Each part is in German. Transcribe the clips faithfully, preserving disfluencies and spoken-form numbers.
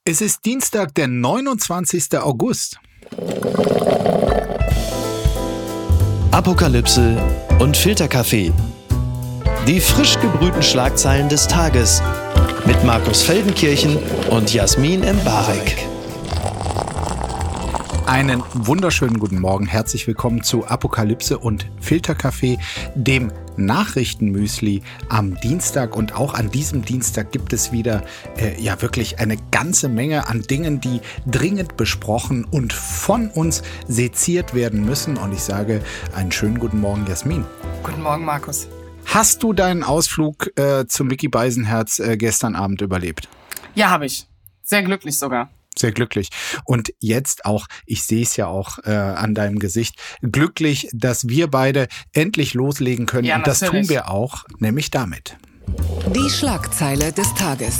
Es ist Dienstag, der neunundzwanzigster August. Apokalypse und Filterkaffee. Die frisch gebrühten Schlagzeilen des Tages mit Markus Feldenkirchen und Jasmin Mbarek. Einen wunderschönen guten Morgen. Herzlich willkommen zu Apokalypse und Filterkaffee, dem Nachrichtenmüsli am Dienstag. Und auch an diesem Dienstag gibt es wieder äh, ja wirklich eine ganze Menge an Dingen, die dringend besprochen und von uns seziert werden müssen. Und ich sage einen schönen guten Morgen, Jasmin. Guten Morgen, Markus. Hast du deinen Ausflug äh, zum Micky Beisenherz äh, gestern Abend überlebt? Ja, habe ich. Sehr glücklich sogar. Sehr glücklich. Und jetzt auch, ich sehe es ja auch äh, an deinem Gesicht, glücklich, dass wir beide endlich loslegen können. Ja, und das natürlich. tun wir auch, nämlich damit. Die Schlagzeile des Tages.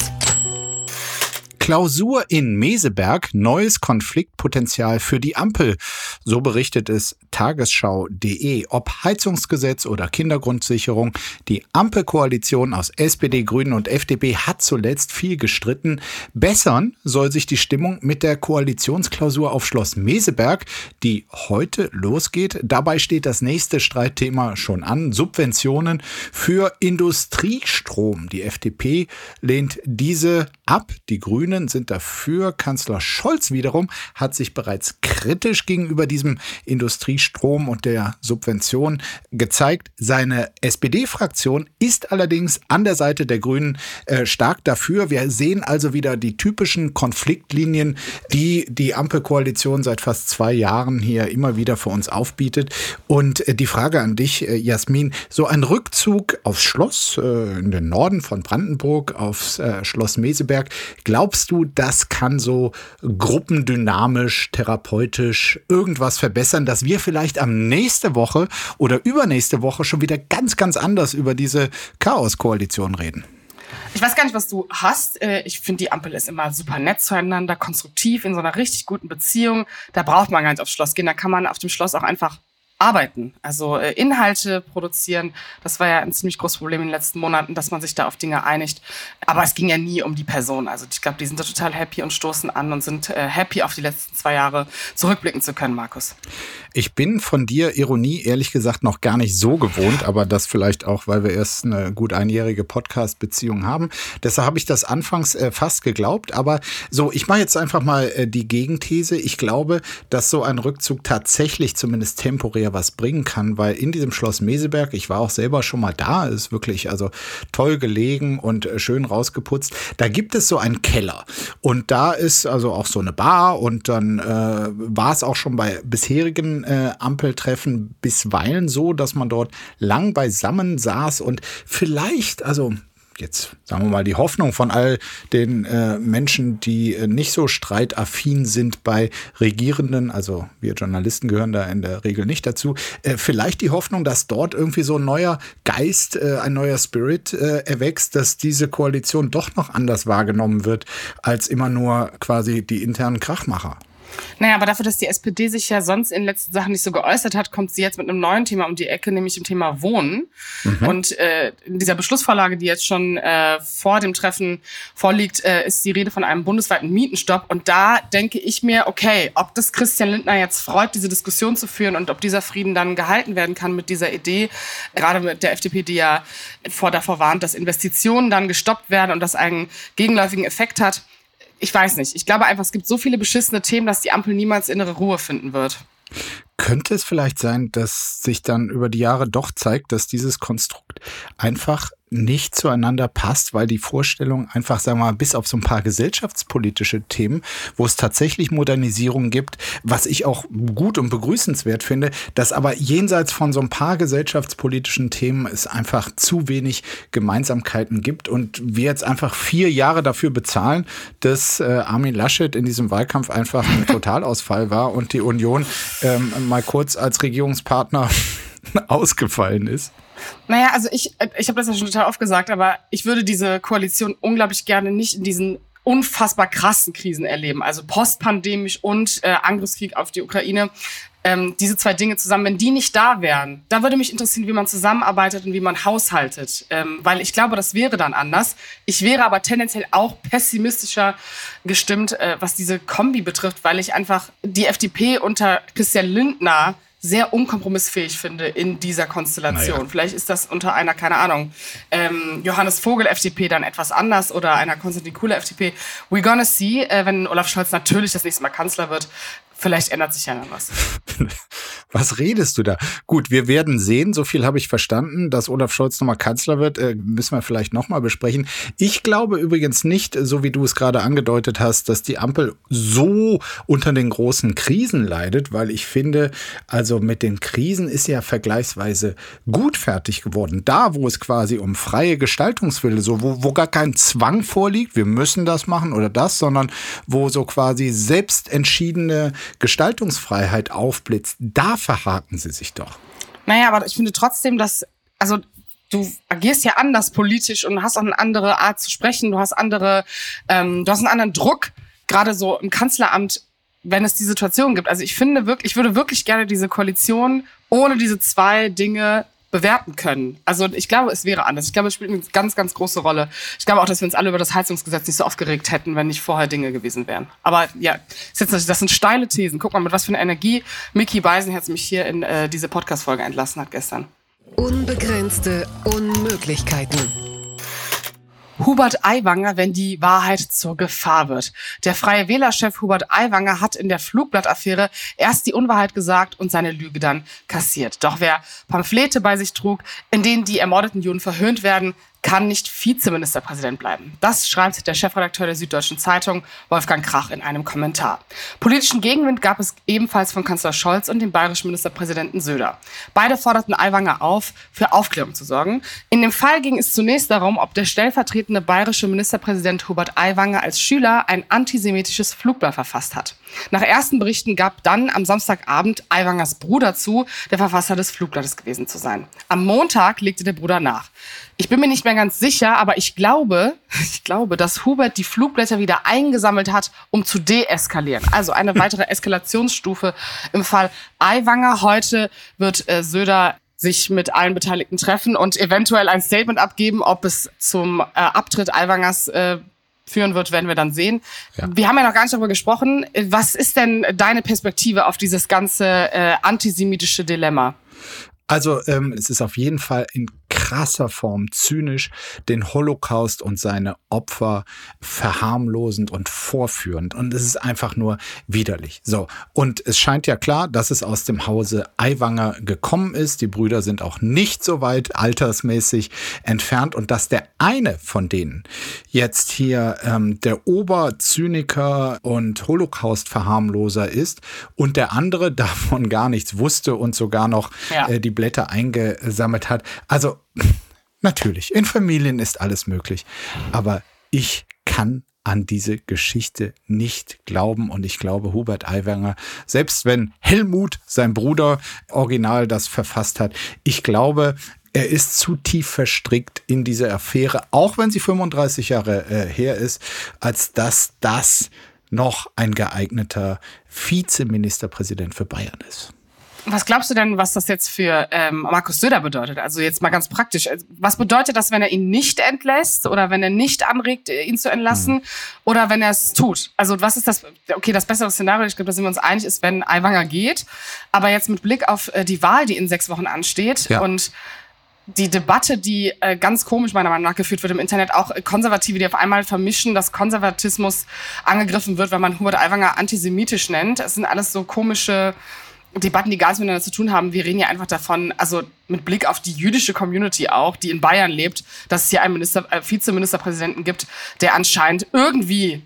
Klausur in Meseberg, neues Konfliktpotenzial für die Ampel. So berichtet es tagesschau punkt de. Ob Heizungsgesetz oder Kindergrundsicherung, die Ampelkoalition aus S P D, Grünen und F D P hat zuletzt viel gestritten. Bessern soll sich die Stimmung mit der Koalitionsklausur auf Schloss Meseberg, die heute losgeht. Dabei steht das nächste Streitthema schon an: Subventionen für Industriestrom. Die F D P lehnt diese ab, die Grünen sind dafür. Kanzler Scholz wiederum hat sich bereits kritisch gegenüber diesem Industriestrom und der Subvention gezeigt. Seine S P D-Fraktion ist allerdings an der Seite der Grünen äh, stark dafür. Wir sehen also wieder die typischen Konfliktlinien, die die Ampelkoalition seit fast zwei Jahren hier immer wieder für uns aufbietet. Und äh, die Frage an dich, äh, Jasmin, so ein Rückzug aufs Schloss äh, in den Norden von Brandenburg, aufs äh, Schloss Meseberg, glaubst du, das kann so gruppendynamisch, therapeutisch irgendwas verbessern, dass wir vielleicht am nächste Woche oder übernächste Woche schon wieder ganz, ganz anders über diese Chaos-Koalition reden? Ich weiß gar nicht, was du hast. Ich finde, die Ampel ist immer super nett zueinander, konstruktiv, in so einer richtig guten Beziehung. Da braucht man gar nicht aufs Schloss gehen. Da kann man auf dem Schloss auch einfach arbeiten, also äh, Inhalte produzieren. Das war ja ein ziemlich großes Problem in den letzten Monaten, dass man sich da auf Dinge einigt. Aber es ging ja nie um die Person. Also ich glaube, die sind da total happy und stoßen an und sind äh, happy, auf die letzten zwei Jahre zurückblicken zu können, Markus. Ich bin von dir Ironie ehrlich gesagt noch gar nicht so gewohnt, aber das vielleicht auch, weil wir erst eine gut einjährige Podcast-Beziehung haben. Deshalb habe ich das anfangs äh, fast geglaubt. Aber so, ich mache jetzt einfach mal äh, die Gegenthese. Ich glaube, dass so ein Rückzug tatsächlich zumindest temporär was bringen kann, weil in diesem Schloss Meseberg, ich war auch selber schon mal da, ist wirklich also toll gelegen und schön rausgeputzt. Da gibt es so einen Keller und da ist also auch so eine Bar und dann äh, war es auch schon bei bisherigen äh, Ampeltreffen bisweilen so, dass man dort lang beisammen saß und vielleicht, also jetzt sagen wir mal die Hoffnung von all den äh, Menschen, die äh, nicht so streitaffin sind bei Regierenden, also wir Journalisten gehören da in der Regel nicht dazu, äh, vielleicht die Hoffnung, dass dort irgendwie so ein neuer Geist, äh, ein neuer Spirit äh, erwächst, dass diese Koalition doch noch anders wahrgenommen wird, als immer nur quasi die internen Krachmacher. Naja, aber dafür, dass die S P D sich ja sonst in den letzten Sachen nicht so geäußert hat, kommt sie jetzt mit einem neuen Thema um die Ecke, nämlich dem Thema Wohnen. Mhm. Und äh, in dieser Beschlussvorlage, die jetzt schon äh, vor dem Treffen vorliegt, äh, ist die Rede von einem bundesweiten Mietenstopp. Und da denke ich mir, okay, ob das Christian Lindner jetzt freut, diese Diskussion zu führen und ob dieser Frieden dann gehalten werden kann mit dieser Idee, gerade mit der F D P, die ja vor davor warnt, dass Investitionen dann gestoppt werden und das einen gegenläufigen Effekt hat. Ich weiß nicht. Ich glaube einfach, es gibt so viele beschissene Themen, dass die Ampel niemals innere Ruhe finden wird. Könnte es vielleicht sein, dass sich dann über die Jahre doch zeigt, dass dieses Konstrukt einfach nicht zueinander passt, weil die Vorstellung einfach, sagen wir mal, bis auf so ein paar gesellschaftspolitische Themen, wo es tatsächlich Modernisierung gibt, was ich auch gut und begrüßenswert finde, dass aber jenseits von so ein paar gesellschaftspolitischen Themen es einfach zu wenig Gemeinsamkeiten gibt und wir jetzt einfach vier Jahre dafür bezahlen, dass äh, Armin Laschet in diesem Wahlkampf einfach ein Totalausfall war und die Union ähm, mal kurz als Regierungspartner ausgefallen ist. Naja, also ich, ich habe das ja schon total oft gesagt, aber ich würde diese Koalition unglaublich gerne nicht in diesen unfassbar krassen Krisen erleben, also postpandemisch und äh, Angriffskrieg auf die Ukraine. Ähm, diese zwei Dinge zusammen, wenn die nicht da wären, da würde mich interessieren, wie man zusammenarbeitet und wie man haushaltet. Ähm, weil ich glaube, das wäre dann anders. Ich wäre aber tendenziell auch pessimistischer gestimmt, äh, was diese Kombi betrifft, weil ich einfach die F D P unter Christian Lindner sehr unkompromissfähig finde in dieser Konstellation. Naja. Vielleicht ist das unter einer, keine Ahnung, ähm, Johannes Vogel F D P dann etwas anders oder einer Konstantin Kuhle F D P. We're gonna see, äh, wenn Olaf Scholz natürlich das nächste Mal Kanzler wird. Vielleicht ändert sich ja dann was. Was redest du da? Gut, wir werden sehen, so viel habe ich verstanden, dass Olaf Scholz nochmal Kanzler wird, äh, müssen wir vielleicht nochmal besprechen. Ich glaube übrigens nicht, so wie du es gerade angedeutet hast, dass die Ampel so unter den großen Krisen leidet, weil ich finde, also mit den Krisen ist ja vergleichsweise gut fertig geworden. Da, wo es quasi um freie Gestaltungswille, so wo, wo gar kein Zwang vorliegt, wir müssen das machen oder das, sondern wo so quasi selbstentschiedene Gestaltungsfreiheit aufblitzt, da verhaken sie sich doch. Naja, aber ich finde trotzdem, dass, also du agierst ja anders politisch und hast auch eine andere Art zu sprechen, du hast andere, ähm, du hast einen anderen Druck, gerade so im Kanzleramt, wenn es die Situation gibt. Also ich finde wirklich, ich würde wirklich gerne diese Koalition ohne diese zwei Dinge bewerten können. Also ich glaube, es wäre anders. Ich glaube, es spielt eine ganz, ganz große Rolle. Ich glaube auch, dass wir uns alle über das Heizungsgesetz nicht so aufgeregt hätten, wenn nicht vorher Dinge gewesen wären. Aber ja, das sind steile Thesen. Guck mal, mit was für einer Energie Micky Beisenherz mich hier in äh, diese Podcast-Folge entlassen hat gestern. Unbegrenzte Unmöglichkeiten. Hubert Aiwanger, wenn die Wahrheit zur Gefahr wird. Der Freie Wähler-Chef Hubert Aiwanger hat in der Flugblattaffäre erst die Unwahrheit gesagt und seine Lüge dann kassiert. Doch wer Pamphlete bei sich trug, in denen die ermordeten Juden verhöhnt werden, kann nicht Vizeministerpräsident bleiben. Das schreibt der Chefredakteur der Süddeutschen Zeitung, Wolfgang Krach, in einem Kommentar. Politischen Gegenwind gab es ebenfalls von Kanzler Scholz und dem bayerischen Ministerpräsidenten Söder. Beide forderten Aiwanger auf, für Aufklärung zu sorgen. In dem Fall ging es zunächst darum, ob der stellvertretende bayerische Ministerpräsident Hubert Aiwanger als Schüler ein antisemitisches Flugblatt verfasst hat. Nach ersten Berichten gab dann am Samstagabend Aiwangers Bruder zu, der Verfasser des Flugblattes gewesen zu sein. Am Montag legte der Bruder nach. Ich bin mir nicht mehr ganz sicher, aber ich glaube, ich glaube, dass Hubert die Flugblätter wieder eingesammelt hat, um zu deeskalieren. Also eine weitere Eskalationsstufe im Fall Aiwanger. Heute wird äh, Söder sich mit allen Beteiligten treffen und eventuell ein Statement abgeben, ob es zum äh, Abtritt Aiwangers äh, führen wird, werden wir dann sehen. Ja. Wir haben ja noch gar nicht darüber gesprochen. Was ist denn deine Perspektive auf dieses ganze äh, antisemitische Dilemma? Also ähm, es ist auf jeden Fall in krasser Form zynisch, den Holocaust und seine Opfer verharmlosend und vorführend. Und es ist einfach nur widerlich. So, und es scheint ja klar, dass es aus dem Hause Aiwanger gekommen ist. Die Brüder sind auch nicht so weit altersmäßig entfernt. Und dass der eine von denen jetzt hier ähm, der Oberzyniker und Holocaust-Verharmloser ist und der andere davon gar nichts wusste und sogar noch ja. äh, die Blätter eingesammelt hat. Also natürlich, in Familien ist alles möglich. Aber ich kann an diese Geschichte nicht glauben. Und ich glaube, Hubert Aiwanger, selbst wenn Helmut, sein Bruder, original das verfasst hat, ich glaube, er ist zu tief verstrickt in diese Affäre, auch wenn sie fünfunddreißig Jahre äh, her ist, als dass das noch ein geeigneter Vizeministerpräsident für Bayern ist. Was glaubst du denn, was das jetzt für ähm, Markus Söder bedeutet? Also jetzt mal ganz praktisch. Was bedeutet das, wenn er ihn nicht entlässt oder wenn er nicht anregt, ihn zu entlassen hm. oder wenn er es tut? Also was ist das? Okay, das bessere Szenario, ich glaube, da sind wir uns einig, ist, wenn Aiwanger geht. Aber jetzt mit Blick auf äh, die Wahl, die in sechs Wochen ansteht ja. und die Debatte, die äh, ganz komisch meiner Meinung nach geführt wird im Internet, auch Konservative, die auf einmal vermischen, dass Konservatismus angegriffen wird, wenn man Hubert Aiwanger antisemitisch nennt. Es sind alles so komische Debatten, die gar nichts miteinander zu tun haben. Wir reden ja einfach davon, also mit Blick auf die jüdische Community auch, die in Bayern lebt, dass es hier einen Minister, äh, Vizeministerpräsidenten gibt, der anscheinend irgendwie,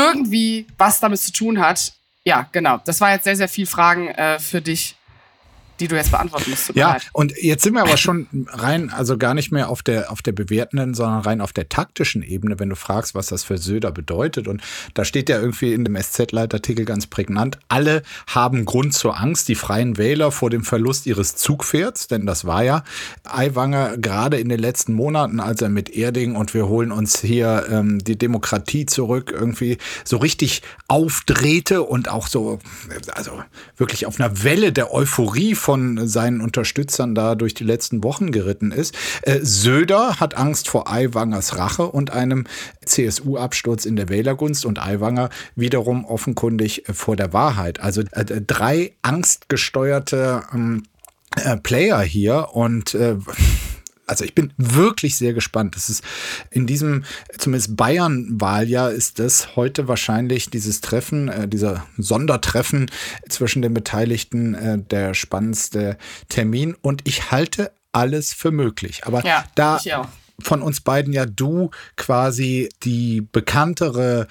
irgendwie was damit zu tun hat. Ja, genau. Das war jetzt sehr, sehr viel Fragen äh, für dich. die du jetzt beantworten musst. Ja, bereit. Und jetzt sind wir aber schon rein, also gar nicht mehr auf der, auf der bewertenden, sondern rein auf der taktischen Ebene, wenn du fragst, was das für Söder bedeutet. Und da steht ja irgendwie in dem S Z-Leitartikel ganz prägnant, alle haben Grund zur Angst, die Freien Wähler vor dem Verlust ihres Zugpferds, denn das war ja Aiwanger gerade in den letzten Monaten, als er mit Erding und wir holen uns hier ähm, die Demokratie zurück, irgendwie so richtig aufdrehte und auch so, also wirklich auf einer Welle der Euphorie von seinen Unterstützern da durch die letzten Wochen geritten ist. Äh, Söder hat Angst vor Aiwangers Rache und einem C S U-Absturz in der Wählergunst und Aiwanger wiederum offenkundig äh, vor der Wahrheit. Also äh, drei angstgesteuerte ähm, äh, Player hier und äh, Also ich bin wirklich sehr gespannt. Das ist in diesem, zumindest Bayern-Wahljahr, ist das heute wahrscheinlich dieses Treffen, äh, dieser Sondertreffen zwischen den Beteiligten äh, der spannendste Termin. Und ich halte alles für möglich. Aber ja, da ich auch. Von uns beiden ja du quasi die bekanntere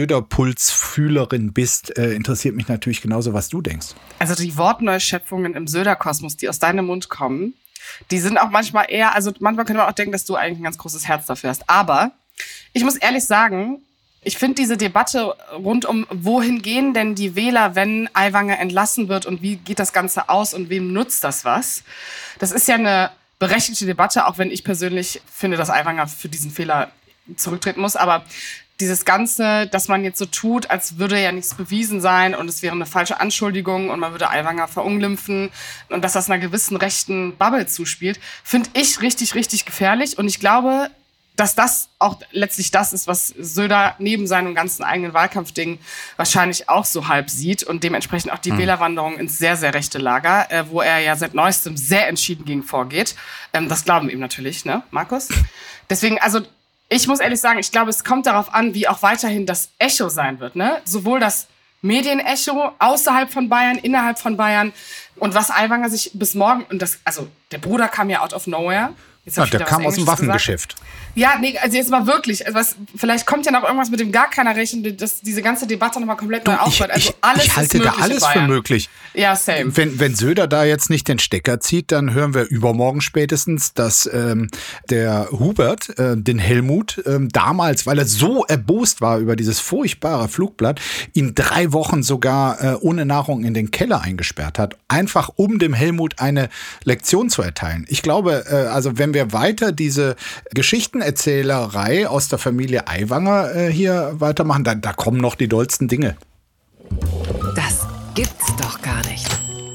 Söder-Pulsfühlerin bist, äh, interessiert mich natürlich genauso, was du denkst. Also die Wortneuschöpfungen im Söder-Kosmos, die aus deinem Mund kommen, die sind auch manchmal eher, also manchmal könnte man auch denken, dass du eigentlich ein ganz großes Herz dafür hast. Aber ich muss ehrlich sagen, ich finde diese Debatte rund um, wohin gehen denn die Wähler, wenn Aiwanger entlassen wird und wie geht das Ganze aus und wem nutzt das was? Das ist ja eine berechtigte Debatte, auch wenn ich persönlich finde, dass Aiwanger für diesen Fehler zurücktreten muss. Aber dieses Ganze, dass man jetzt so tut, als würde ja nichts bewiesen sein und es wäre eine falsche Anschuldigung und man würde Aiwanger verunglimpfen und dass das einer gewissen rechten Bubble zuspielt, finde ich richtig, richtig gefährlich. Und ich glaube, dass das auch letztlich das ist, was Söder neben seinem ganzen eigenen Wahlkampfding wahrscheinlich auch so halb sieht und dementsprechend auch die mhm. Wählerwanderung ins sehr, sehr rechte Lager, äh, wo er ja seit neuestem sehr entschieden gegen vorgeht. Ähm, das glauben wir ihm natürlich, ne, Markus? Deswegen, also ich muss ehrlich sagen, ich glaube, es kommt darauf an, wie auch weiterhin das Echo sein wird, ne? Sowohl das Medienecho außerhalb von Bayern, innerhalb von Bayern und was Aiwanger sich bis morgen, und das, also der Bruder kam ja out of nowhere. Jetzt ja, der kam aus dem Waffengeschäft. Gesagt. Ja, nee, also jetzt mal wirklich, also was, vielleicht kommt ja noch irgendwas, mit dem gar keiner rechnet, dass diese ganze Debatte nochmal komplett neu aufhört. Also ich, alles ich halte ist da alles für möglich. Ja, same. Wenn, wenn Söder da jetzt nicht den Stecker zieht, dann hören wir übermorgen spätestens, dass ähm, der Hubert äh, den Helmut ähm, damals, weil er so erbost war über dieses furchtbare Flugblatt, ihn drei Wochen sogar äh, ohne Nahrung in den Keller eingesperrt hat. Einfach um dem Helmut eine Lektion zu erteilen. Ich glaube, äh, also wenn wir weiter diese Geschichtenerzählerei aus der Familie Aiwanger äh, hier weitermachen, da, da kommen noch die dollsten Dinge. Das gibt's doch gar nicht.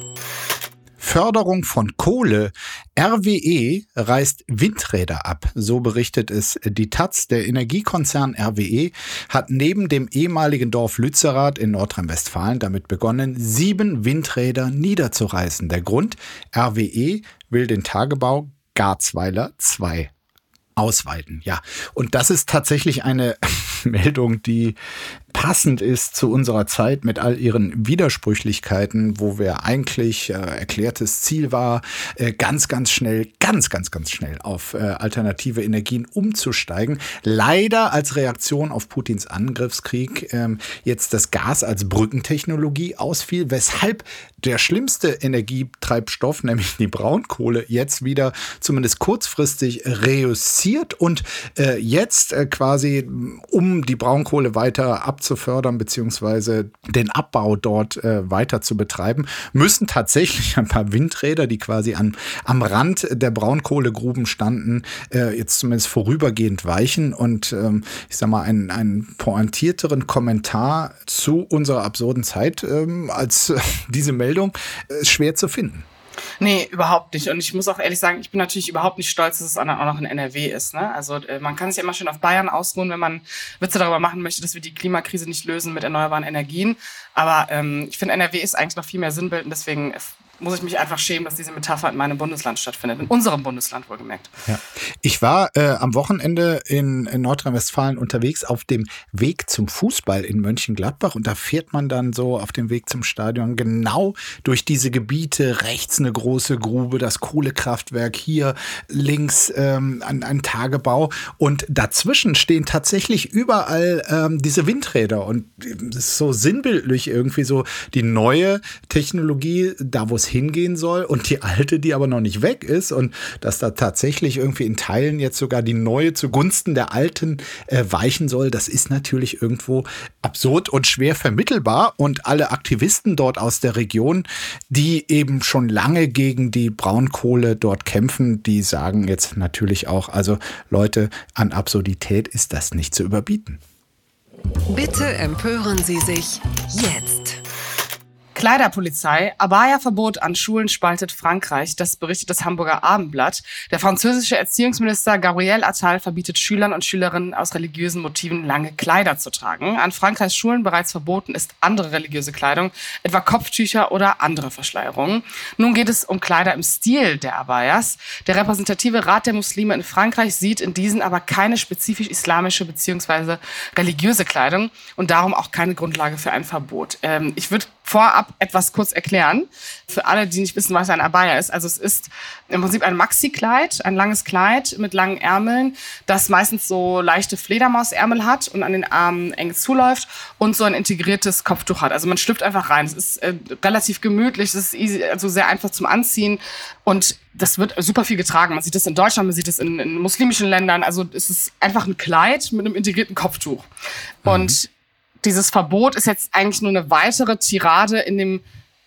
Förderung von Kohle. R W E reißt Windräder ab, so berichtet es die Taz. Der Energiekonzern R W E hat neben dem ehemaligen Dorf Lützerath in Nordrhein-Westfalen damit begonnen, sieben Windräder niederzureißen. Der Grund? R W E will den Tagebau Garzweiler zwei ausweiten. Ja, und das ist tatsächlich eine Meldung, die passend ist zu unserer Zeit mit all ihren Widersprüchlichkeiten, wo wir eigentlich äh, erklärtes Ziel war, äh, ganz, ganz schnell, ganz, ganz, ganz schnell auf äh, alternative Energien umzusteigen. Leider als Reaktion auf Putins Angriffskrieg ähm, jetzt das Gas als Brückentechnologie ausfiel, weshalb der schlimmste Energietreibstoff, nämlich die Braunkohle, jetzt wieder zumindest kurzfristig reüssiert und äh, jetzt äh, quasi, um die Braunkohle weiter abzufördern beziehungsweise den Abbau dort äh, weiter zu betreiben, müssen tatsächlich ein paar Windräder, die quasi an, am Rand der Braunkohlegruben standen, äh, jetzt zumindest vorübergehend weichen. Und ähm, ich sag mal, einen, einen pointierteren Kommentar zu unserer absurden Zeit ähm, als äh, diese Meldung äh, schwer zu finden. Nee, überhaupt nicht. Und ich muss auch ehrlich sagen, ich bin natürlich überhaupt nicht stolz, dass es auch noch in N R W ist. Ne? Also äh, man kann sich ja immer schön auf Bayern ausruhen, wenn man Witze darüber machen möchte, dass wir die Klimakrise nicht lösen mit erneuerbaren Energien. Aber ähm, ich finde, N R W ist eigentlich noch viel mehr Sinnbild und deswegen muss ich mich einfach schämen, dass diese Metapher in meinem Bundesland stattfindet. In unserem Bundesland wohlgemerkt. Ja. Ich war äh, am Wochenende in, in Nordrhein-Westfalen unterwegs auf dem Weg zum Fußball in Mönchengladbach und da fährt man dann so auf dem Weg zum Stadion genau durch diese Gebiete. Rechts eine große Grube, das Kohlekraftwerk, hier links ähm, ein, ein Tagebau und dazwischen stehen tatsächlich überall ähm, diese Windräder und das ist so sinnbildlich irgendwie so die neue Technologie, da wo es hingehen soll und die alte, die aber noch nicht weg ist und dass da tatsächlich irgendwie in Teilen jetzt sogar die neue zugunsten der alten äh, weichen soll, das ist natürlich irgendwo absurd und schwer vermittelbar. Und alle Aktivisten dort aus der Region, die eben schon lange gegen die Braunkohle dort kämpfen, die sagen jetzt natürlich auch, also Leute, an Absurdität ist das nicht zu überbieten. Bitte empören Sie sich jetzt. Kleiderpolizei, Abaya-Verbot an Schulen spaltet Frankreich, das berichtet das Hamburger Abendblatt. Der französische Erziehungsminister Gabriel Attal verbietet Schülern und Schülerinnen aus religiösen Motiven lange Kleider zu tragen. An Frankreichs Schulen bereits verboten ist andere religiöse Kleidung, etwa Kopftücher oder andere Verschleierungen. Nun geht es um Kleider im Stil der Abayas. Der repräsentative Rat der Muslime in Frankreich sieht in diesen aber keine spezifisch islamische bzw. religiöse Kleidung und darum auch keine Grundlage für ein Verbot. Ähm, ich würde vorab etwas kurz erklären, für alle, die nicht wissen, was ein Abaya ist. Also es ist im Prinzip ein Maxi-Kleid, ein langes Kleid mit langen Ärmeln, das meistens so leichte Fledermausärmel hat und an den Armen eng zuläuft und so ein integriertes Kopftuch hat. Also man schlüpft einfach rein. Es ist äh, relativ gemütlich, es ist easy, also sehr einfach zum Anziehen und das wird super viel getragen. Man sieht das in Deutschland, man sieht das in, in muslimischen Ländern. Also es ist einfach ein Kleid mit einem integrierten Kopftuch. Mhm. Und dieses Verbot ist jetzt eigentlich nur eine weitere Tirade in dem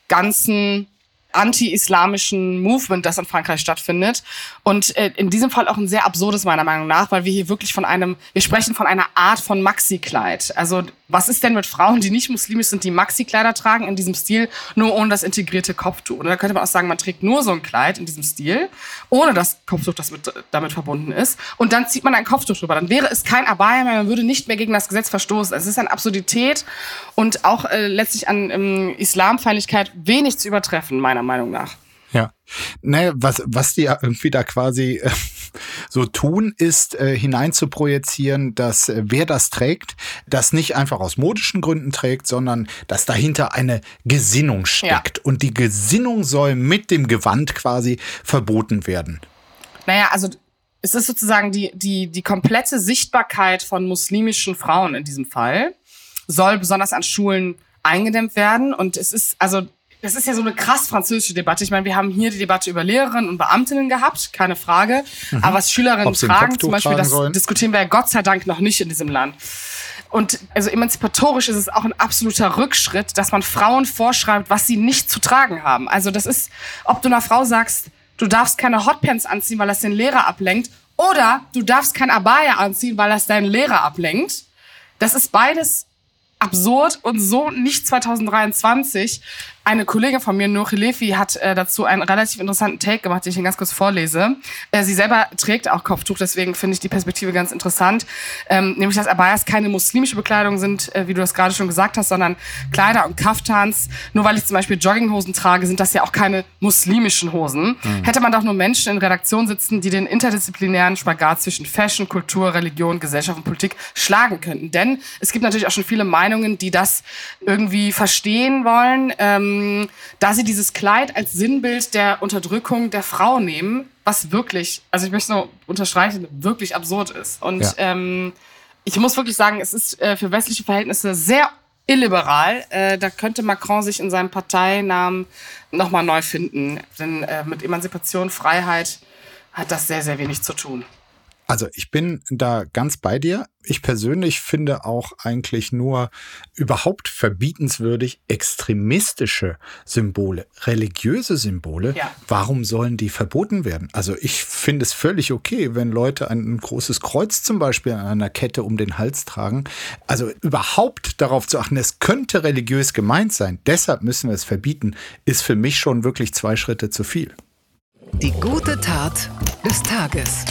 ganzen anti-islamischen Movement, das in Frankreich stattfindet. Und äh, in diesem Fall auch ein sehr absurdes meiner Meinung nach, weil wir hier wirklich von einem, wir sprechen von einer Art von Maxi-Kleid. Also was ist denn mit Frauen, die nicht muslimisch sind, die Maxi-Kleider tragen in diesem Stil, nur ohne das integrierte Kopftuch? Und da könnte man auch sagen, man trägt nur so ein Kleid in diesem Stil, ohne das Kopftuch, das mit, damit verbunden ist. Und dann zieht man ein Kopftuch drüber. Dann wäre es kein Abaya mehr, man würde nicht mehr gegen das Gesetz verstoßen. Es ist eine Absurdität und auch äh, letztlich an ähm, Islamfeindlichkeit wenig zu übertreffen, meiner Meinung nach. Ja, naja, was, was die ja irgendwie da quasi äh, so tun, ist äh, hinein zu projizieren, dass äh, wer das trägt, das nicht einfach aus modischen Gründen trägt, sondern dass dahinter eine Gesinnung steckt. Ja. Und die Gesinnung soll mit dem Gewand quasi verboten werden. Naja, also es ist sozusagen die, die, die komplette Sichtbarkeit von muslimischen Frauen in diesem Fall soll besonders an Schulen eingedämmt werden. Und es ist, also das ist ja so eine krass französische Debatte. Ich meine, wir haben hier die Debatte über Lehrerinnen und Beamtinnen gehabt, keine Frage. Mhm. Aber was Schülerinnen tragen, zum Beispiel, das sollen. Diskutieren wir ja Gott sei Dank noch nicht in diesem Land. Und also emanzipatorisch ist es auch ein absoluter Rückschritt, dass man Frauen vorschreibt, was sie nicht zu tragen haben. Also das ist, ob du einer Frau sagst, du darfst keine Hotpants anziehen, weil das den Lehrer ablenkt, oder du darfst kein Abaya anziehen, weil das deinen Lehrer ablenkt. Das ist beides absurd und so nicht zwanzig dreiundzwanzig. Eine Kollegin von mir, Nouri Lefi, hat äh, dazu einen relativ interessanten Take gemacht, den ich Ihnen ganz kurz vorlese. Äh, sie selber trägt auch Kopftuch, deswegen finde ich die Perspektive ganz interessant. Ähm, nämlich, dass Abayas keine muslimische Bekleidung sind, äh, wie du das gerade schon gesagt hast, sondern Kleider und Kaftans. Nur weil ich zum Beispiel Jogginghosen trage, sind das ja auch keine muslimischen Hosen. Mhm. Hätte man doch nur Menschen in Redaktion sitzen, die den interdisziplinären Spagat zwischen Fashion, Kultur, Religion, Gesellschaft und Politik schlagen könnten. Denn es gibt natürlich auch schon viele Meinungen, die das irgendwie verstehen wollen, ähm, da sie dieses Kleid als Sinnbild der Unterdrückung der Frau nehmen, was wirklich, also ich möchte nur unterstreichen, wirklich absurd ist. Und ja. ähm, ich muss wirklich sagen, es ist äh, für westliche Verhältnisse sehr illiberal. Äh, da könnte Macron sich in seinem Parteinamen nochmal neu finden. Denn äh, mit Emanzipation, Freiheit hat das sehr, sehr wenig zu tun. Also ich bin da ganz bei dir. Ich persönlich finde auch eigentlich nur überhaupt verbietenswürdig extremistische Symbole, religiöse Symbole. Ja. Warum sollen die verboten werden? Also ich finde es völlig okay, wenn Leute ein großes Kreuz zum Beispiel an einer Kette um den Hals tragen. Also überhaupt darauf zu achten, es könnte religiös gemeint sein. Deshalb müssen wir es verbieten, ist für mich schon wirklich zwei Schritte zu viel. Die gute Tat des Tages.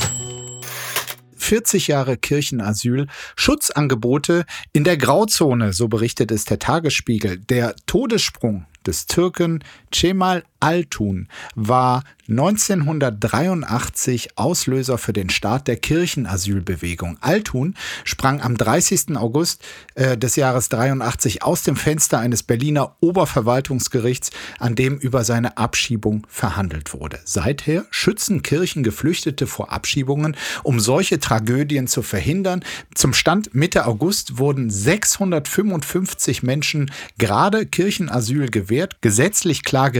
vierzig Jahre Kirchenasyl, Schutzangebote in der Grauzone, so berichtet es der Tagesspiegel. Der Todessprung des Türken Cemal Altun war neunzehnhundertdreiundachtzig Auslöser für den Start der Kirchenasylbewegung. Altun sprang am dreißigsten August äh, des Jahres dreiundachtzig aus dem Fenster eines Berliner Oberverwaltungsgerichts, an dem über seine Abschiebung verhandelt wurde. Seither schützen Kirchen Geflüchtete vor Abschiebungen, um solche Tragödien zu verhindern. Zum Stand Mitte August wurden sechshundertfünfundfünfzig Menschen gerade Kirchenasyl gewährt. Gesetzlich klar geregelt ist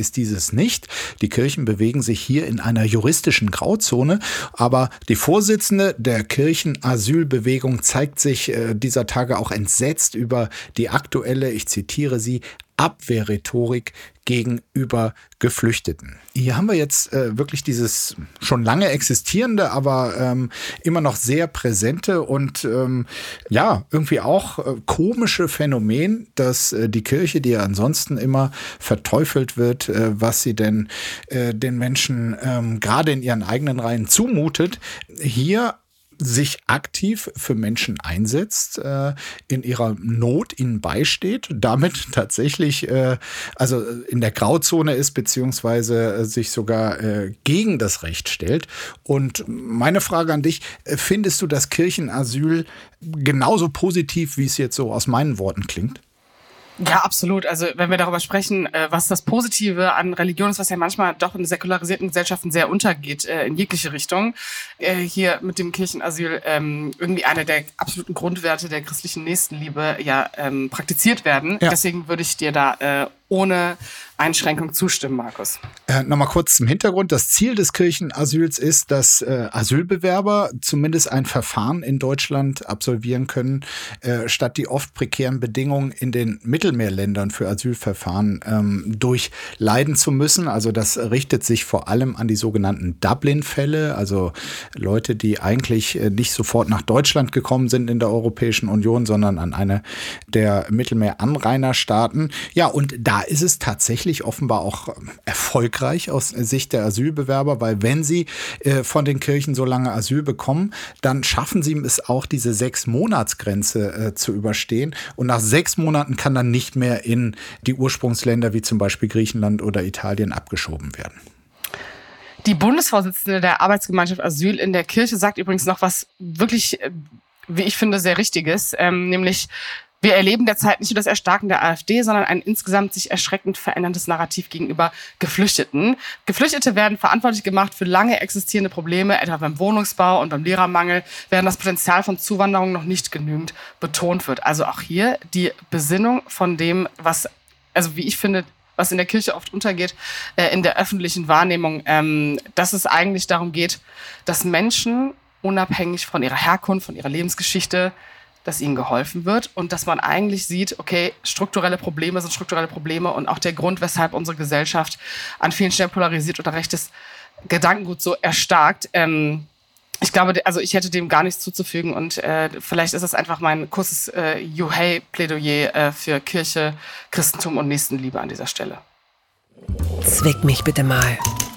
ist dieses nicht. Die Kirchen bewegen sich hier in einer juristischen Grauzone, aber die Vorsitzende der Kirchenasylbewegung zeigt sich äh, dieser Tage auch entsetzt über die aktuelle, ich zitiere sie, Abwehrrhetorik gegenüber Geflüchteten. Hier haben wir jetzt äh, wirklich dieses schon lange existierende, aber ähm, immer noch sehr präsente und ähm, ja, irgendwie auch äh, komische Phänomen, dass äh, die Kirche, die ja ansonsten immer verteufelt wird, äh, was sie denn äh, den Menschen ähm, gerade in ihren eigenen Reihen zumutet, hier sich aktiv für Menschen einsetzt, äh, in ihrer Not ihnen beisteht, damit tatsächlich äh, also in der Grauzone ist, beziehungsweise äh, sich sogar äh, gegen das Recht stellt. Und meine Frage an dich, findest du das Kirchenasyl genauso positiv, wie es jetzt so aus meinen Worten klingt? Ja, absolut. Also wenn wir darüber sprechen, was das Positive an Religion ist, was ja manchmal doch in säkularisierten Gesellschaften sehr untergeht, in jegliche Richtung, hier mit dem Kirchenasyl irgendwie einer der absoluten Grundwerte der christlichen Nächstenliebe ja praktiziert werden. Ja. Deswegen würde ich dir da ohne Einschränkung zustimmen, Markus. Äh, Nochmal kurz zum Hintergrund. Das Ziel des Kirchenasyls ist, dass äh, Asylbewerber zumindest ein Verfahren in Deutschland absolvieren können, äh, statt die oft prekären Bedingungen in den Mittelmeerländern für Asylverfahren ähm, durchleiden zu müssen. Also das richtet sich vor allem an die sogenannten Dublin-Fälle, also Leute, die eigentlich äh, nicht sofort nach Deutschland gekommen sind in der Europäischen Union, sondern an eine der Mittelmeeranrainerstaaten. Ja, und da ist es tatsächlich offenbar auch erfolgreich aus Sicht der Asylbewerber, weil wenn sie äh, von den Kirchen so lange Asyl bekommen, dann schaffen sie es auch, diese Sechs-Monats-Grenze äh, zu überstehen. Und nach sechs Monaten kann dann nicht mehr in die Ursprungsländer wie zum Beispiel Griechenland oder Italien abgeschoben werden. Die Bundesvorsitzende der Arbeitsgemeinschaft Asyl in der Kirche sagt übrigens noch was wirklich, wie ich finde, sehr Richtiges, ähm, nämlich: Wir erleben derzeit nicht nur das Erstarken der AfD, sondern ein insgesamt sich erschreckend veränderndes Narrativ gegenüber Geflüchteten. Geflüchtete werden verantwortlich gemacht für lange existierende Probleme, etwa beim Wohnungsbau und beim Lehrermangel, während das Potenzial von Zuwanderung noch nicht genügend betont wird. Also auch hier die Besinnung von dem, was, also wie ich finde, was in der Kirche oft untergeht, äh, in der öffentlichen Wahrnehmung, ähm, dass es eigentlich darum geht, dass Menschen unabhängig von ihrer Herkunft, von ihrer Lebensgeschichte, dass ihnen geholfen wird und dass man eigentlich sieht, okay, strukturelle Probleme sind strukturelle Probleme und auch der Grund, weshalb unsere Gesellschaft an vielen Stellen polarisiert oder rechtes Gedankengut so erstarkt. Ähm, ich glaube, also ich hätte dem gar nichts zuzufügen und äh, vielleicht ist es einfach mein kurzes äh, Juhey-Plädoyer äh, für Kirche, Christentum und Nächstenliebe an dieser Stelle. Zwick mich bitte mal.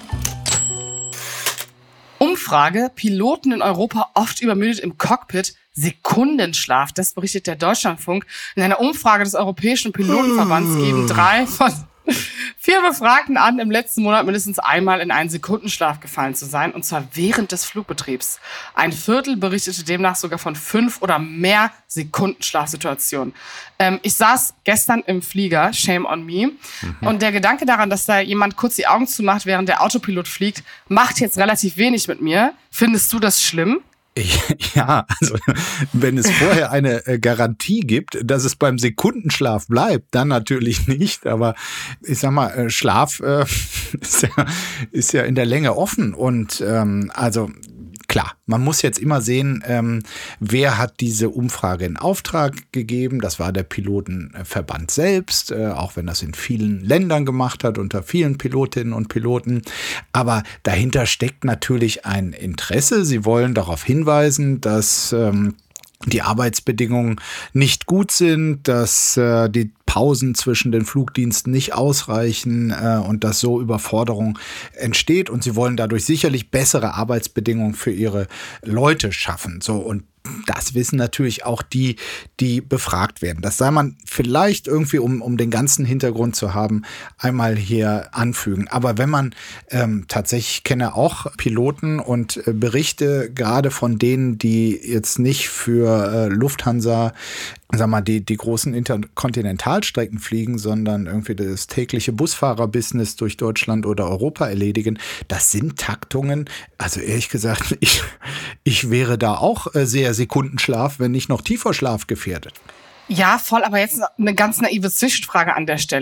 Umfrage: Piloten in Europa oft übermüdet im Cockpit. Sekundenschlaf, das berichtet der Deutschlandfunk. In einer Umfrage des Europäischen Pilotenverbands geben drei von vier Befragten an, im letzten Monat mindestens einmal in einen Sekundenschlaf gefallen zu sein, und zwar während des Flugbetriebs. Ein Viertel berichtete demnach sogar von fünf oder mehr Sekundenschlafsituationen. Ähm, ich saß gestern im Flieger, shame on me, mhm. und der Gedanke daran, dass da jemand kurz die Augen zumacht, während der Autopilot fliegt, macht jetzt relativ wenig mit mir. Findest du das schlimm? Ja, also wenn es vorher eine äh, Garantie gibt, dass es beim Sekundenschlaf bleibt, dann natürlich nicht. Aber ich sag mal, äh, Schlaf äh, ist, ja, ist ja in der Länge offen. Und ähm, also klar, man muss jetzt immer sehen, ähm, wer hat diese Umfrage in Auftrag gegeben. Das war der Pilotenverband selbst, äh, auch wenn das in vielen Ländern gemacht hat, unter vielen Pilotinnen und Piloten. Aber dahinter steckt natürlich ein Interesse. Sie wollen darauf hinweisen, dass ähm, die Arbeitsbedingungen nicht gut sind, dass äh, die Pausen zwischen den Flugdiensten nicht ausreichen äh, und dass so Überforderung entsteht. Und sie wollen dadurch sicherlich bessere Arbeitsbedingungen für ihre Leute schaffen. So, und das wissen natürlich auch die, die befragt werden. Das sei man vielleicht irgendwie, um, um den ganzen Hintergrund zu haben, einmal hier anfügen. Aber wenn man ähm, tatsächlich, ich kenne auch Piloten und äh, Berichte gerade von denen, die jetzt nicht für äh, Lufthansa, sag mal, die, die großen Interkontinentalstrecken fliegen, sondern irgendwie das tägliche Busfahrerbusiness durch Deutschland oder Europa erledigen. Das sind Taktungen. Also ehrlich gesagt, ich, ich wäre da auch äh, sehr Sekundenschlaf, wenn nicht noch tiefer Schlaf gefährdet. Ja, voll, aber jetzt eine ganz naive Zwischenfrage an der Stelle.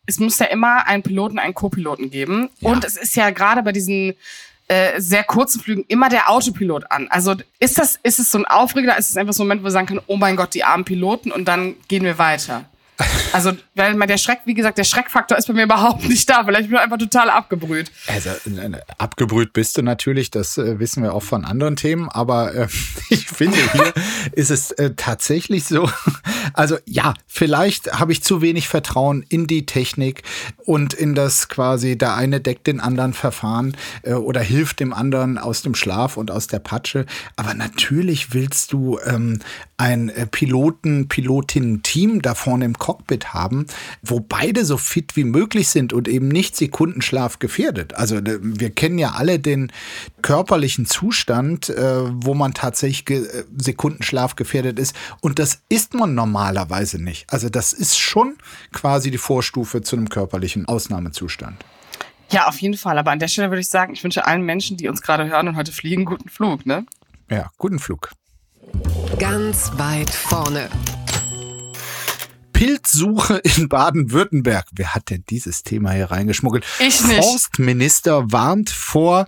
es muss ja immer einen Piloten, einen Co-Piloten geben. Ja. Und es ist ja gerade bei diesen äh, sehr kurzen Flügen immer der Autopilot an. Also ist das, ist es so ein Aufreger, ist es einfach so ein Moment, wo wir sagen können, oh mein Gott, die armen Piloten und dann gehen wir weiter? Also, weil der Schreck, wie gesagt, der Schreckfaktor ist bei mir überhaupt nicht da. Vielleicht bin ich einfach total abgebrüht. Also, äh, abgebrüht bist du natürlich, das äh, wissen wir auch von anderen Themen, aber äh, ich finde, hier ist es äh, tatsächlich so, also ja, vielleicht habe ich zu wenig Vertrauen in die Technik und in das quasi, der eine deckt den anderen Verfahren äh, oder hilft dem anderen aus dem Schlaf und aus der Patsche, aber natürlich willst du ähm, ein äh, Piloten, Pilotinnen-Team da vorne im Cockpit haben, wo beide so fit wie möglich sind und eben nicht Sekundenschlaf gefährdet. Also wir kennen ja alle den körperlichen Zustand, äh, wo man tatsächlich ge- Sekundenschlaf gefährdet ist und das ist man normalerweise nicht. Also das ist schon quasi die Vorstufe zu einem körperlichen Ausnahmezustand. Ja, auf jeden Fall. Aber an der Stelle würde ich sagen, ich wünsche allen Menschen, die uns gerade hören und heute fliegen, guten Flug, ne? Ja, guten Flug. Ganz weit vorne. Pilzsuche in Baden-Württemberg. Wer hat denn dieses Thema hier reingeschmuggelt? Ich nicht. Forstminister warnt vor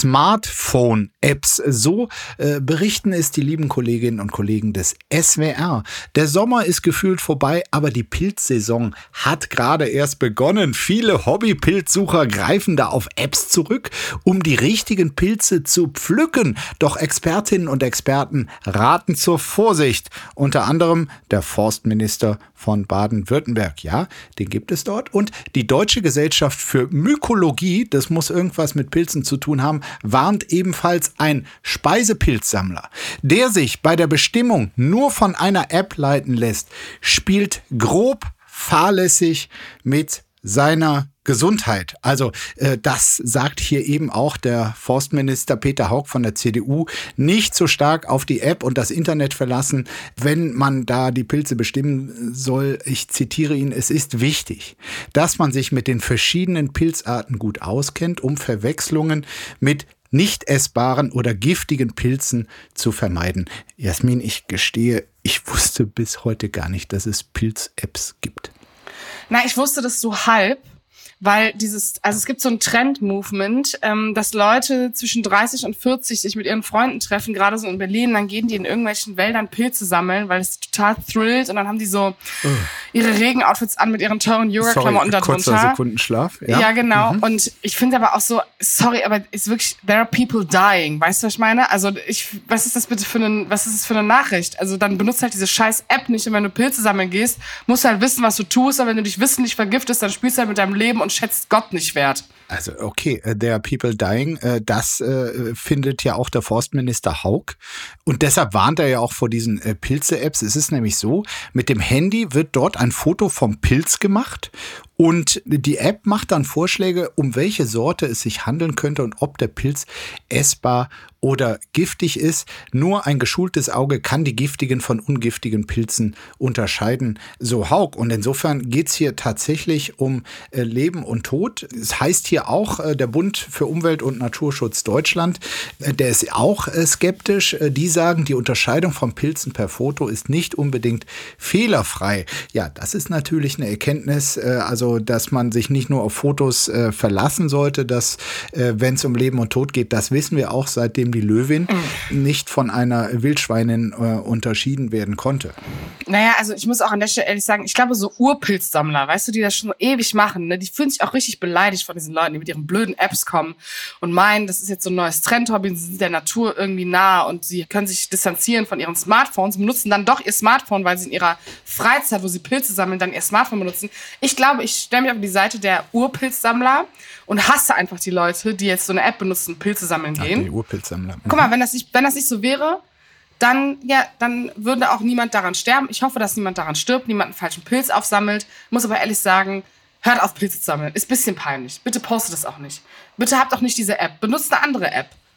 Smartphone-Apps. So äh, berichten es die lieben Kolleginnen und Kollegen des S W R. Der Sommer ist gefühlt vorbei, aber die Pilzsaison hat gerade erst begonnen. Viele Hobby-Pilzsucher greifen da auf Apps zurück, um die richtigen Pilze zu pflücken. Doch Expertinnen und Experten raten zur Vorsicht. Unter anderem der Forstminister von Baden-Württemberg. Ja, den gibt es dort. Und die Deutsche Gesellschaft für Mykologie, das muss irgendwas mit Pilzen zu tun haben, warnt ebenfalls ein Speisepilzsammler, der sich bei der Bestimmung nur von einer App leiten lässt, spielt grob fahrlässig mit seiner Gesundheit. Also äh, das sagt hier eben auch der Forstminister Peter Hauck von der C D U, nicht so stark auf die App und das Internet verlassen, wenn man da die Pilze bestimmen soll. Ich zitiere ihn, es ist wichtig, dass man sich mit den verschiedenen Pilzarten gut auskennt, um Verwechslungen mit nicht essbaren oder giftigen Pilzen zu vermeiden. Jasmin, ich gestehe, ich wusste bis heute gar nicht, dass es Pilz-Apps gibt. Na, ich wusste das so halb, weil dieses, also es gibt so ein Trend-Movement, ähm, dass Leute zwischen dreißig und vierzig sich mit ihren Freunden treffen, gerade so in Berlin, dann gehen die in irgendwelchen Wäldern Pilze sammeln, weil es total thrillt und dann haben die so oh. ihre Regenoutfits an mit ihren teuren Yoga-Klamotten da drunter. Kurzer Sekundenschlaf. Ja, ja genau. Mhm. Und ich finde aber auch so, sorry, aber ist wirklich, there are people dying, weißt du, was ich meine? Also ich, was ist das bitte für eine, was ist das für eine Nachricht? Also dann benutzt halt diese scheiß App nicht und wenn du Pilze sammeln gehst, musst du halt wissen, was du tust, aber wenn du dich wissentlich vergiftest, dann spielst du halt mit deinem Leben und schätzt Gott nicht wert. Also okay, there are people dying, das äh, findet ja auch der Forstminister Hauck und deshalb warnt er ja auch vor diesen äh, Pilze-Apps. Es ist nämlich so, mit dem Handy wird dort ein Foto vom Pilz gemacht und die App macht dann Vorschläge, um welche Sorte es sich handeln könnte und ob der Pilz essbar oder giftig ist. Nur ein geschultes Auge kann die giftigen von ungiftigen Pilzen unterscheiden, so Hauck. Und insofern geht's hier tatsächlich um äh, Leben und Tod. Es heißt hier auch, äh, der Bund für Umwelt und Naturschutz Deutschland, äh, der ist auch äh, skeptisch. Äh, die sagen, die Unterscheidung von Pilzen per Foto ist nicht unbedingt fehlerfrei. Ja, das ist natürlich eine Erkenntnis, äh, also dass man sich nicht nur auf Fotos äh, verlassen sollte, dass äh, wenn es um Leben und Tod geht, das wissen wir auch, seitdem die Löwin mhm. nicht von einer Wildschweinin äh, unterschieden werden konnte. Naja, also ich muss auch an der Stelle ehrlich sagen, ich glaube so Urpilzsammler, weißt du, die das schon ewig machen, ne, die fühlen sich auch richtig beleidigt von diesen Leuten, die mit ihren blöden Apps kommen und meinen, das ist jetzt so ein neues Trendhobby, sie sind der Natur irgendwie nah und sie können sich distanzieren von ihren Smartphones, benutzen dann doch ihr Smartphone, weil sie in ihrer Freizeit, wo sie Pilze sammeln, dann ihr Smartphone benutzen. Ich glaube, ich stelle mich auf die Seite der Urpilzsammler und hasse einfach die Leute, die jetzt so eine App benutzen, Pilze sammeln gehen. Ach, die Urpilzsammler. Guck mal, wenn das nicht, wenn das nicht so wäre, dann, ja, dann würde auch niemand daran sterben. Ich hoffe, dass niemand daran stirbt, niemand einen falschen Pilz aufsammelt. Muss aber ehrlich sagen, hört auf, Pilze zu sammeln. Ist ein bisschen peinlich. Bitte postet das auch nicht. Bitte habt auch nicht diese App. Benutzt eine andere App. Nutzt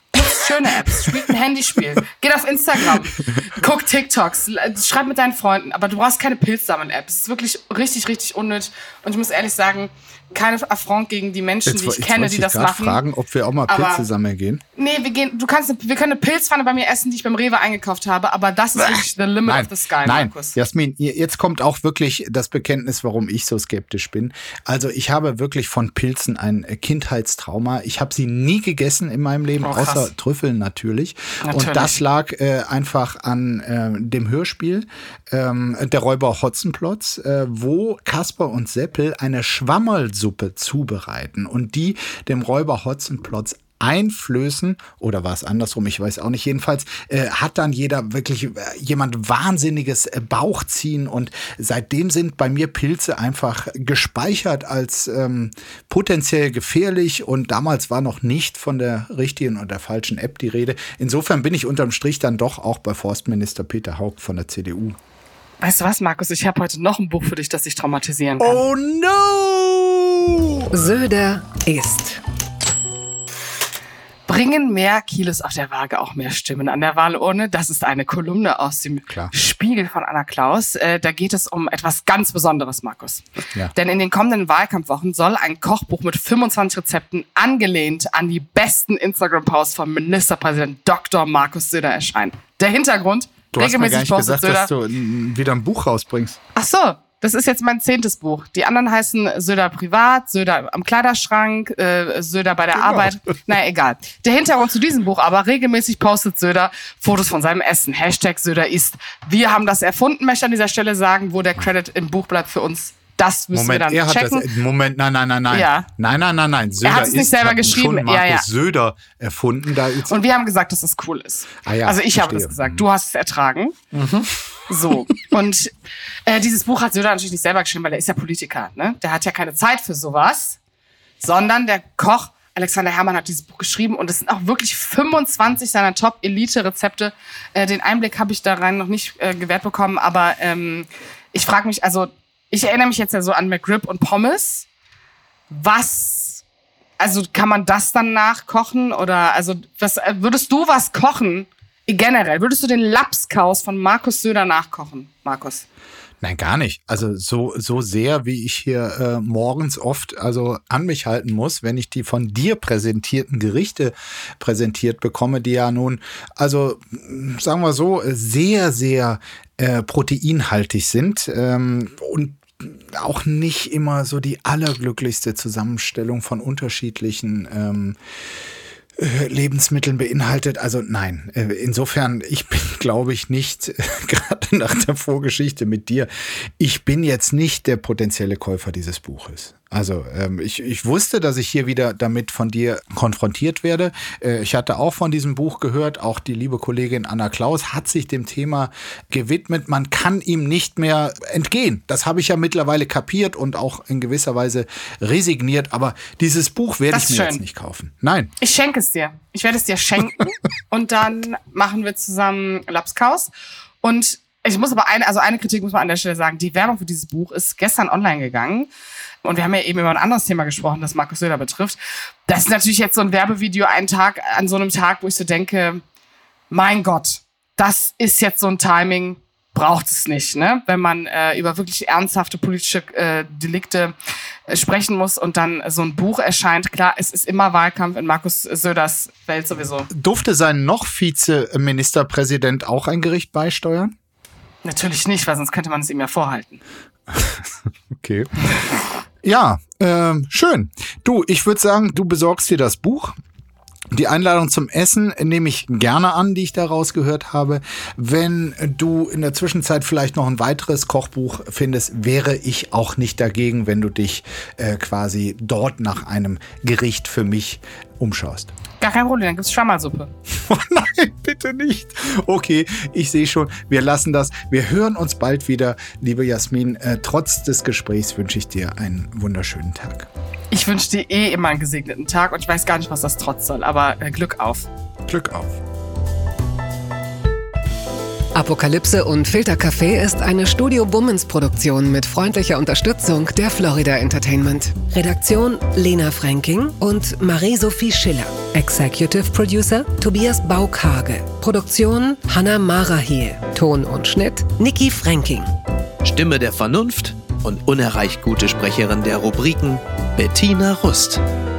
Apps, schöne Apps. Spielt ein Handyspiel. Geht auf Instagram. Guck TikToks. Schreib mit deinen Freunden. Aber du brauchst keine Pilzsammeln-App. Es ist wirklich richtig, richtig unnötig. Und ich muss ehrlich sagen, keine Affront gegen die Menschen, jetzt, die ich kenne, die das machen. Ich fragen, ob wir auch mal Pilze aber, sammeln gehen. Nee, wir gehen, du kannst, wir können eine Pilzpfanne bei mir essen, die ich beim Rewe eingekauft habe, aber das ist wirklich the limit nein, of the sky, nein. Markus. Jasmin, jetzt kommt auch wirklich das Bekenntnis, warum ich so skeptisch bin. Also ich habe wirklich von Pilzen ein Kindheitstrauma. Ich habe sie nie gegessen in meinem Leben, oh, außer Trüffeln natürlich. natürlich. Und das lag äh, einfach an äh, dem Hörspiel ähm, Der Räuber Hotzenplotz, äh, wo Kasper und Seppel eine Schwammerlsuppe zubereiten und die dem Räuber Hotzenplotz einflößen, oder war es andersrum, ich weiß auch nicht, jedenfalls äh, hat dann jeder wirklich äh, jemand wahnsinniges äh, Bauchziehen und seitdem sind bei mir Pilze einfach gespeichert als ähm, potenziell gefährlich und damals war noch nicht von der richtigen und der falschen App die Rede. Insofern bin ich unterm Strich dann doch auch bei Forstminister Peter Hauck von der C D U. Weißt du was, Markus, ich habe heute noch ein Buch für dich, das dich traumatisieren kann. Oh no! Söder ist... Bringen mehr Kilos auf der Waage auch mehr Stimmen an der Wahlurne? Das ist eine Kolumne aus dem Klar. Spiegel von Anna Klaus. Äh, da geht es um etwas ganz Besonderes, Markus. Ja. Denn in den kommenden Wahlkampfwochen soll ein Kochbuch mit fünfundzwanzig Rezepten angelehnt an die besten Instagram-Posts von Ministerpräsident Doktor Markus Söder erscheinen. Der Hintergrund, du hast mir gar nicht postet gesagt, Söder, dass du wieder ein Buch rausbringst. Ach so. Das ist jetzt mein zehntes Buch. Die anderen heißen Söder privat, Söder am Kleiderschrank, äh, Söder bei der genau. Arbeit. Naja, egal. Der Hintergrund zu diesem Buch aber, regelmäßig postet Söder Fotos von seinem Essen. Hashtag Söder isst. Wir haben das erfunden, möchte ich an dieser Stelle sagen. Wo der Credit im Buch bleibt für uns, das müssen Moment, wir dann er hat checken. Das, Moment, nein, nein, nein, nein. Ja. Nein, nein, nein, nein. Söder er hat es nicht ist, selber hat geschrieben. Schon Markus ja, ja. Söder erfunden. Da jetzt Und wir haben gesagt, dass es cool ist. Ah, ja, also ich verstehe. habe das gesagt. Du hast es ertragen. Mhm. So. Und äh, dieses Buch hat Söder natürlich nicht selber geschrieben, weil er ist ja Politiker. Ne? Der hat ja keine Zeit für sowas. Sondern der Koch Alexander Herrmann hat dieses Buch geschrieben und es sind auch wirklich fünfundzwanzig seiner Top-Elite-Rezepte. Äh, den Einblick habe ich da rein noch nicht äh, gewährt bekommen, aber ähm, ich frage mich, also ich erinnere mich jetzt ja so an McRib und Pommes. Was, also kann man das dann nachkochen oder also was, würdest du was kochen generell? Würdest du den Lapskaus von Markus Söder nachkochen, Markus? Nein, gar nicht. Also so so sehr, wie ich hier äh, morgens oft also an mich halten muss, wenn ich die von dir präsentierten Gerichte präsentiert bekomme, die ja nun, also sagen wir so, sehr, sehr äh, proteinhaltig sind ähm, und auch nicht immer so die allerglücklichste Zusammenstellung von unterschiedlichen ähm, Lebensmitteln beinhaltet. Also nein, insofern, ich bin, glaube ich, nicht, gerade nach der Vorgeschichte mit dir, ich bin jetzt nicht der potenzielle Käufer dieses Buches. Also ähm, ich, ich wusste, dass ich hier wieder damit von dir konfrontiert werde. Äh, ich hatte auch von diesem Buch gehört, auch die liebe Kollegin Anna Klaus hat sich dem Thema gewidmet. Man kann ihm nicht mehr entgehen. Das habe ich ja mittlerweile kapiert und auch in gewisser Weise resigniert. Aber dieses Buch werde ich mir schön. jetzt nicht kaufen. Nein. Ich schenke es dir. Ich werde es dir schenken und dann machen wir zusammen Lapskaus. Und ich muss aber eine, also eine Kritik muss man an der Stelle sagen. Die Werbung für dieses Buch ist gestern online gegangen. Und wir haben ja eben über ein anderes Thema gesprochen, das Markus Söder betrifft. Das ist natürlich jetzt so ein Werbevideo, einen Tag, an so einem Tag, wo ich so denke, mein Gott, das ist jetzt so ein Timing, braucht es nicht, ne? Wenn man äh, über wirklich ernsthafte politische äh, Delikte äh, sprechen muss und dann so ein Buch erscheint. Klar, es ist immer Wahlkampf in Markus Söders Welt sowieso. Durfte sein noch Vizeministerpräsident auch ein Gericht beisteuern? Natürlich nicht, weil sonst könnte man es ihm ja vorhalten. Okay. Ja, ähm, schön. Du, ich würde sagen, du besorgst dir das Buch. Die Einladung zum Essen nehme ich gerne an, die ich da rausgehört habe. Wenn du in der Zwischenzeit vielleicht noch ein weiteres Kochbuch findest, wäre ich auch nicht dagegen, wenn du dich äh, quasi dort nach einem Gericht für mich umschaust. Gar kein Problem, dann gibt's Schwammersuppe. Oh nein, bitte nicht. Okay, ich sehe schon, wir lassen das. Wir hören uns bald wieder, liebe Jasmin. Äh, trotz des Gesprächs wünsche ich dir einen wunderschönen Tag. Ich wünsche dir eh immer einen gesegneten Tag und ich weiß gar nicht, was das trotz soll, aber äh, Glück auf. Glück auf. Apokalypse und Filtercafé ist eine Studio Bummens Produktion mit freundlicher Unterstützung der Florida Entertainment. Redaktion Lena Fränking und Marie-Sophie Schiller. Executive Producer Tobias Baukage. Produktion Hannah Marahiel. Ton und Schnitt Niki Fränking. Stimme der Vernunft und unerreicht gute Sprecherin der Rubriken Bettina Rust.